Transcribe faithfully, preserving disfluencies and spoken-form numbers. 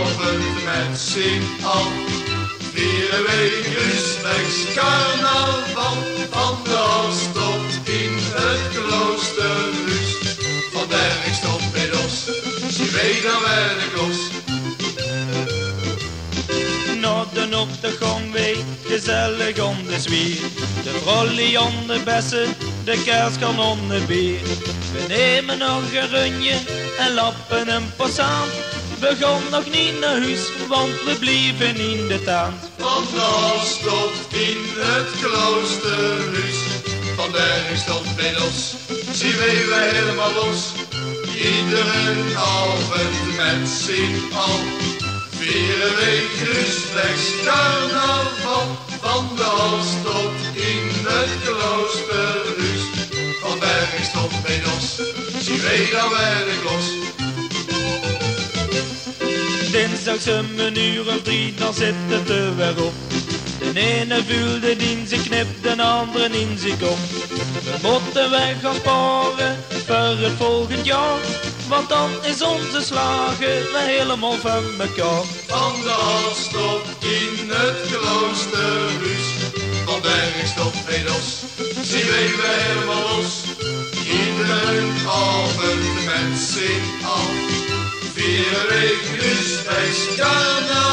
avond met z'n al. Vieren wij rustwegs carnaval, van de hals tot in het kloosterhuis. Van Berg tot bij Dos, zien wij dan werk los. Nodden op de gang wij, gezellig om de zwier. De brolly om de bessen, de kerskanonnen bier. We nemen nog een runje en lappen een passant. We gaan nog niet naar huis, want we blijven in de tent. Van de hals tot in het kloosterhuis. Van Berg tot bij Dos, zien wij wij helemaal los. Iedere avond met z'n al. Vieren wij rustwegs carnaval, van de hals tot in het kloosterhuis. Van Berg tot bij Dos, zien wij dan werk los. Dinsdags om een uur of drie, dan zit het er weer op. De ene voelde in zijn knip, de andere in zijn kop. We moeten weg gaan sparen voor het volgend jaar, want dan is onze slagen weer helemaal van elkaar. Van de hals tot in het kloosterhuis. Van Berg tot bij Dos, zien wij weer helemaal los. Iedere avond met z'n al. Vieren wij rustwegs carnaval.